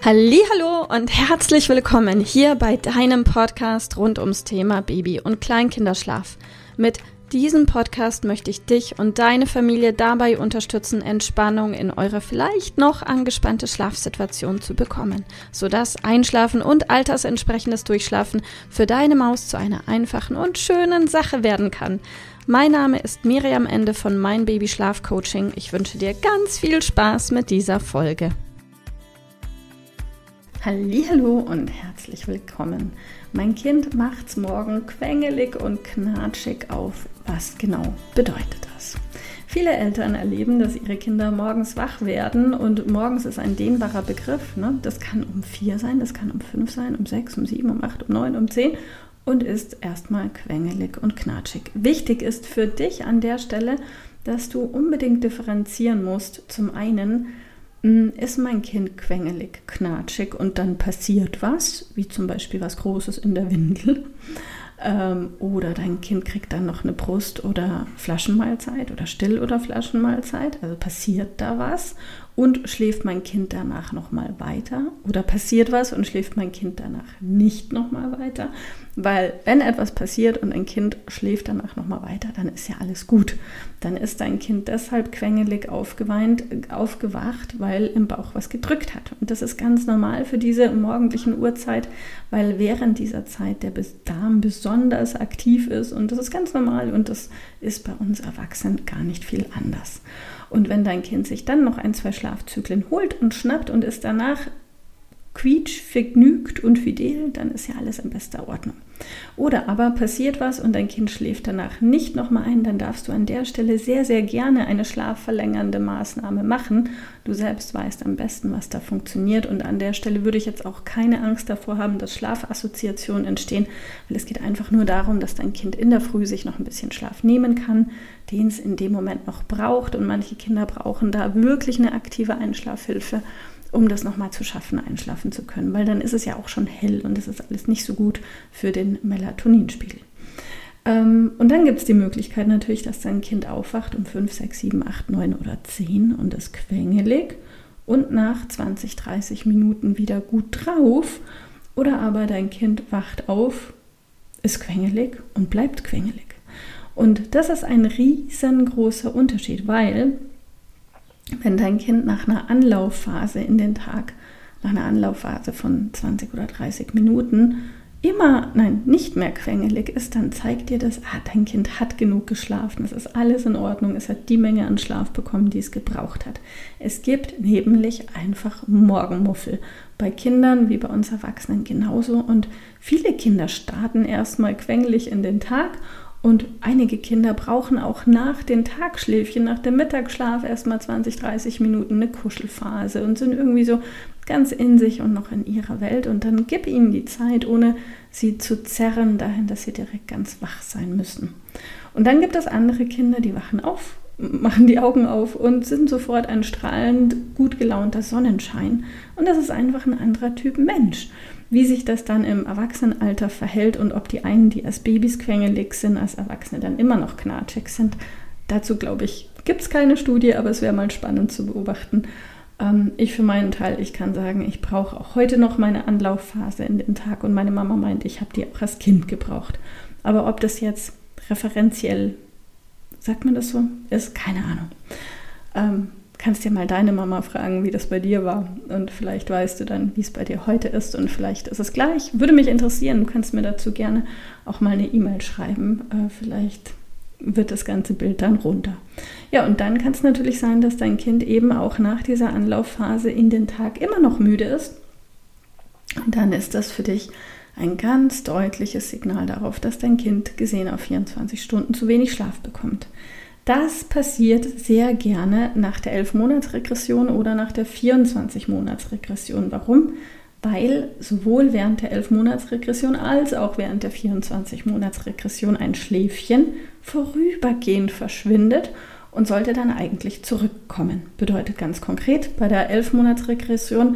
Hallihallo und herzlich willkommen hier bei deinem Podcast rund ums Thema Baby- und Kleinkinderschlaf. Mit diesem Podcast möchte ich dich und deine Familie dabei unterstützen, Entspannung in eure vielleicht noch angespannte Schlafsituation zu bekommen, sodass Einschlafen und altersentsprechendes Durchschlafen für deine Maus zu einer einfachen und schönen Sache werden kann. Mein Name ist Miriam Ende von Mein Baby Schlaf Coaching. Ich wünsche dir ganz viel Spaß mit dieser Folge. Hallihallo und herzlich willkommen. Mein Kind macht's morgen quengelig und knatschig auf. Was genau bedeutet das? Viele Eltern erleben, dass ihre Kinder morgens wach werden und morgens ist ein dehnbarer Begriff. Ne? Das kann um 4 sein, das kann um 5 sein, um 6, um 7, um 8, um 9, um 10 und ist erstmal quengelig und knatschig. Wichtig ist für dich an der Stelle, dass du unbedingt differenzieren musst. Zum einen, ist mein Kind quengelig, knatschig und dann passiert was, wie zum Beispiel was Großes in der Windel, oder dein Kind kriegt dann noch eine Brust- oder Flaschenmahlzeit oder Still- oder Flaschenmahlzeit, also passiert da was und schläft mein Kind danach nochmal weiter oder passiert was und schläft mein Kind danach nicht nochmal weiter, weil wenn etwas passiert und ein Kind schläft danach nochmal weiter, dann ist ja alles gut. Dann ist dein Kind deshalb quengelig aufgewacht, weil im Bauch was gedrückt hat. Und das ist ganz normal für diese morgendlichen Uhrzeit, weil während dieser Zeit der Darm besonders aktiv ist und das ist ganz normal und das ist bei uns Erwachsenen gar nicht viel anders. Und wenn dein Kind sich dann noch 1, 2 Schlafzyklen holt und schnappt und ist danach vergnügt und fidel, dann ist ja alles in bester Ordnung. Oder aber passiert was und dein Kind schläft danach nicht nochmal ein, dann darfst du an der Stelle sehr, sehr gerne eine schlafverlängernde Maßnahme machen. Du selbst weißt am besten, was da funktioniert und an der Stelle würde ich jetzt auch keine Angst davor haben, dass Schlafassoziationen entstehen, weil es geht einfach nur darum, dass dein Kind in der Früh sich noch ein bisschen Schlaf nehmen kann, den es in dem Moment noch braucht und manche Kinder brauchen da wirklich eine aktive Einschlafhilfe, um das nochmal zu schaffen, einschlafen zu können, weil dann ist es ja auch schon hell und das ist alles nicht so gut für den Melatoninspiegel. Und dann gibt es die Möglichkeit natürlich, dass dein Kind aufwacht um 5, 6, 7, 8, 9 oder 10 und ist quengelig und nach 20, 30 Minuten wieder gut drauf oder aber dein Kind wacht auf, ist quengelig und bleibt quengelig. Und das ist ein riesengroßer Unterschied, weil wenn dein Kind nach einer Anlaufphase in den Tag, nach einer Anlaufphase von 20 oder 30 Minuten nicht mehr quengelig ist, dann zeigt dir das, dein Kind hat genug geschlafen, es ist alles in Ordnung, es hat die Menge an Schlaf bekommen, die es gebraucht hat. Es gibt nämlich einfach Morgenmuffel. Bei Kindern wie bei uns Erwachsenen genauso und viele Kinder starten erstmal quengelig in den Tag. Und einige Kinder brauchen auch nach den Tagschläfchen, nach dem Mittagsschlaf erstmal 20, 30 Minuten eine Kuschelphase und sind irgendwie so ganz in sich und noch in ihrer Welt. Und dann gib ihnen die Zeit, ohne sie zu zerren dahin, dass sie direkt ganz wach sein müssen. Und dann gibt es andere Kinder, die wachen auf, machen die Augen auf und sind sofort ein strahlend, gut gelaunter Sonnenschein. Und das ist einfach ein anderer Typ Mensch. Wie sich das dann im Erwachsenenalter verhält und ob die einen, die als Babys quengelig sind, als Erwachsene dann immer noch knatschig sind, dazu glaube ich, gibt es keine Studie, aber es wäre mal spannend zu beobachten. Ich für meinen Teil, ich kann sagen, ich brauche auch heute noch meine Anlaufphase in den Tag und meine Mama meint, ich habe die auch als Kind gebraucht. Aber ob das jetzt referenziell, sagt man das so, ist, keine Ahnung. Kannst dir mal deine Mama fragen, wie das bei dir war und vielleicht weißt du dann, wie es bei dir heute ist und vielleicht ist es gleich. Würde mich interessieren, du kannst mir dazu gerne auch mal eine E-Mail schreiben, vielleicht wird das ganze Bild dann runter. Ja, und dann kann es natürlich sein, dass dein Kind eben auch nach dieser Anlaufphase in den Tag immer noch müde ist und dann ist das für dich ein ganz deutliches Signal darauf, dass dein Kind gesehen auf 24 Stunden zu wenig Schlaf bekommt. Das passiert sehr gerne nach der 11-Monats-Regression oder nach der 24-Monats-Regression. Warum? Weil sowohl während der 11-Monats-Regression als auch während der 24-Monats-Regression ein Schläfchen vorübergehend verschwindet und sollte dann eigentlich zurückkommen. Bedeutet ganz konkret, bei der 11-Monats-Regression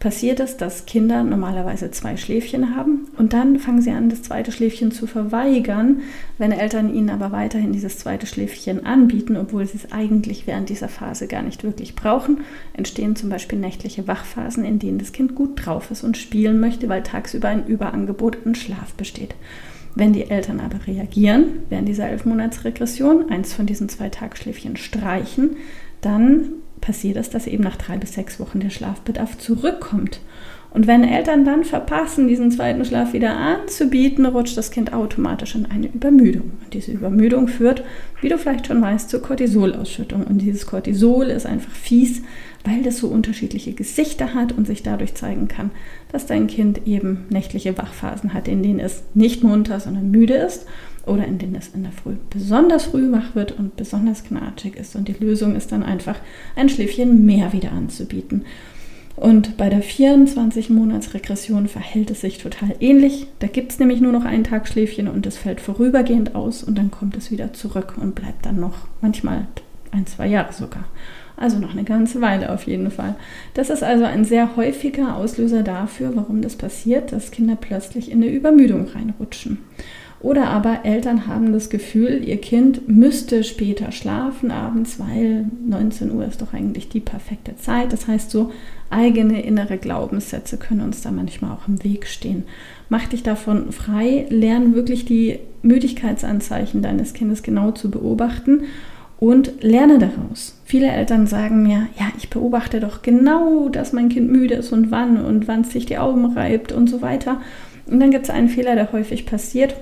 passiert es, dass Kinder normalerweise 2 Schläfchen haben und dann fangen sie an, das zweite Schläfchen zu verweigern. Wenn Eltern ihnen aber weiterhin dieses zweite Schläfchen anbieten, obwohl sie es eigentlich während dieser Phase gar nicht wirklich brauchen, entstehen zum Beispiel nächtliche Wachphasen, in denen das Kind gut drauf ist und spielen möchte, weil tagsüber ein Überangebot an Schlaf besteht. Wenn die Eltern aber reagieren, während dieser 11-Monats-Regression, eins von diesen 2 Tagschläfchen streichen, dann passiert es, dass eben nach 3 bis 6 Wochen der Schlafbedarf zurückkommt. Und wenn Eltern dann verpassen, diesen zweiten Schlaf wieder anzubieten, rutscht das Kind automatisch in eine Übermüdung. Und diese Übermüdung führt, wie du vielleicht schon weißt, zur Cortisolausschüttung. Und dieses Cortisol ist einfach fies, weil das so unterschiedliche Gesichter hat und sich dadurch zeigen kann, dass dein Kind eben nächtliche Wachphasen hat, in denen es nicht munter, sondern müde ist oder in denen es in der Früh besonders früh wach wird und besonders knatschig ist. Und die Lösung ist dann einfach, ein Schläfchen mehr wieder anzubieten. Und bei der 24-Monats-Regression verhält es sich total ähnlich. Da gibt es nämlich nur noch ein Tagschläfchen und es fällt vorübergehend aus und dann kommt es wieder zurück und bleibt dann noch manchmal 1-2 Jahre sogar. Also noch eine ganze Weile auf jeden Fall. Das ist also ein sehr häufiger Auslöser dafür, warum das passiert, dass Kinder plötzlich in eine Übermüdung reinrutschen. Oder aber Eltern haben das Gefühl, ihr Kind müsste später schlafen abends, weil 19 Uhr ist doch eigentlich die perfekte Zeit. Das heißt, so eigene innere Glaubenssätze können uns da manchmal auch im Weg stehen. Mach dich davon frei, lern wirklich die Müdigkeitsanzeichen deines Kindes genau zu beobachten und lerne daraus. Viele Eltern sagen mir, ja, ich beobachte doch genau, dass mein Kind müde ist und wann es sich die Augen reibt und so weiter. Und dann gibt es einen Fehler, der häufig passiert.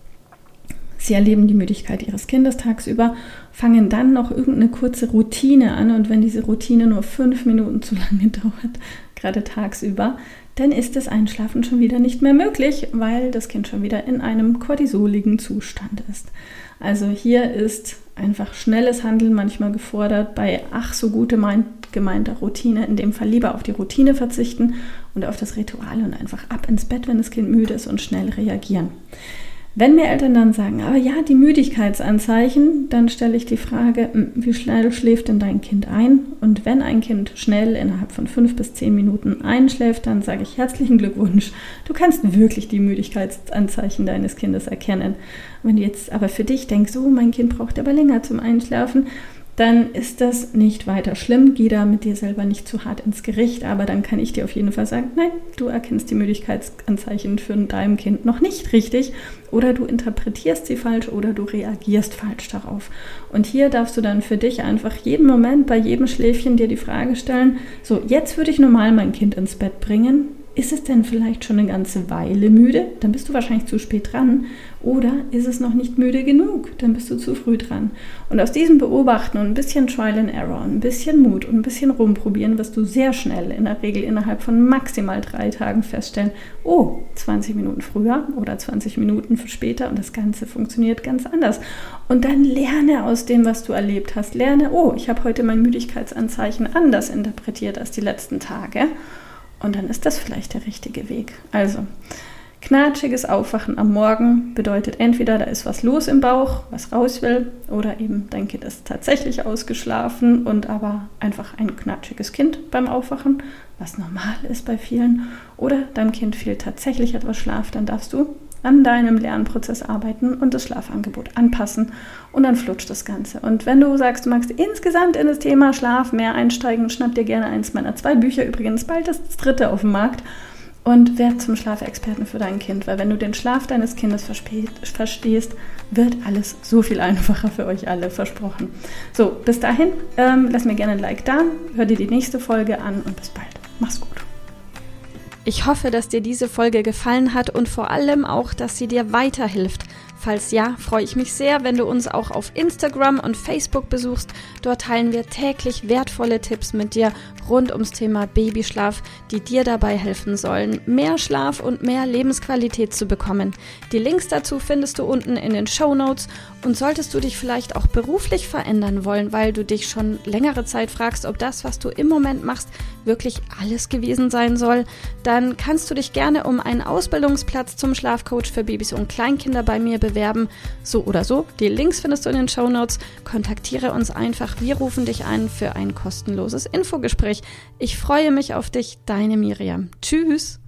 Sie erleben die Müdigkeit ihres Kindes tagsüber, fangen dann noch irgendeine kurze Routine an und wenn diese Routine nur 5 Minuten zu lange dauert, gerade tagsüber, dann ist das Einschlafen schon wieder nicht mehr möglich, weil das Kind schon wieder in einem cortisoligen Zustand ist. Also hier ist einfach schnelles Handeln manchmal gefordert, bei ach so gut gemeinter Routine, in dem Fall lieber auf die Routine verzichten und auf das Ritual und einfach ab ins Bett, wenn das Kind müde ist und schnell reagieren. Wenn mir Eltern dann sagen, aber ja, die Müdigkeitsanzeichen, dann stelle ich die Frage, wie schnell schläft denn dein Kind ein? Und wenn ein Kind schnell innerhalb von 5 bis 10 Minuten einschläft, dann sage ich herzlichen Glückwunsch. Du kannst wirklich die Müdigkeitsanzeichen deines Kindes erkennen. Wenn du jetzt aber für dich denkst, oh, mein Kind braucht aber länger zum Einschlafen, dann ist das nicht weiter schlimm. Geh da mit dir selber nicht zu hart ins Gericht, aber dann kann ich dir auf jeden Fall sagen, nein, du erkennst die Müdigkeitsanzeichen für deinem Kind noch nicht richtig oder du interpretierst sie falsch oder du reagierst falsch darauf. Und hier darfst du dann für dich einfach jeden Moment bei jedem Schläfchen dir die Frage stellen, so, jetzt würde ich normal mein Kind ins Bett bringen. Ist es denn vielleicht schon eine ganze Weile müde? Dann bist du wahrscheinlich zu spät dran. Oder ist es noch nicht müde genug? Dann bist du zu früh dran. Und aus diesem Beobachten und ein bisschen Trial and Error, ein bisschen Mut und ein bisschen rumprobieren, wirst du sehr schnell, in der Regel innerhalb von maximal 3 Tagen feststellen, oh, 20 Minuten früher oder 20 Minuten später und das Ganze funktioniert ganz anders. Und dann lerne aus dem, was du erlebt hast. Lerne, oh, ich habe heute mein Müdigkeitsanzeichen anders interpretiert als die letzten Tage. Und dann ist das vielleicht der richtige Weg. Also, knatschiges Aufwachen am Morgen bedeutet entweder, da ist was los im Bauch, was raus will, oder eben dein Kind ist tatsächlich ausgeschlafen und aber einfach ein knatschiges Kind beim Aufwachen, was normal ist bei vielen. Oder deinem Kind fehlt tatsächlich etwas Schlaf, dann darfst du an deinem Lernprozess arbeiten und das Schlafangebot anpassen und dann flutscht das Ganze. Und wenn du sagst, du magst insgesamt in das Thema Schlaf mehr einsteigen, schnapp dir gerne eins meiner 2 Bücher, übrigens bald das 3. auf dem Markt, und werd zum Schlafexperten für dein Kind, weil wenn du den Schlaf deines Kindes verstehst, wird alles so viel einfacher für euch alle, versprochen. So, bis dahin, lass mir gerne ein Like da, hör dir die nächste Folge an und bis bald. Mach's gut. Ich hoffe, dass dir diese Folge gefallen hat und vor allem auch, dass sie dir weiterhilft. Falls ja, freue ich mich sehr, wenn du uns auch auf Instagram und Facebook besuchst. Dort teilen wir täglich wertvolle Tipps mit dir rund ums Thema Babyschlaf, die dir dabei helfen sollen, mehr Schlaf und mehr Lebensqualität zu bekommen. Die Links dazu findest du unten in den Shownotes. Und solltest du dich vielleicht auch beruflich verändern wollen, weil du dich schon längere Zeit fragst, ob das, was du im Moment machst, wirklich alles gewesen sein soll, dann kannst du dich gerne um einen Ausbildungsplatz zum Schlafcoach für Babys und Kleinkinder bei mir bewerben. bewerben. So oder so, die Links findest du in den Shownotes. Kontaktiere uns einfach, wir rufen dich ein für ein kostenloses Infogespräch. Ich freue mich auf dich, deine Miriam. Tschüss!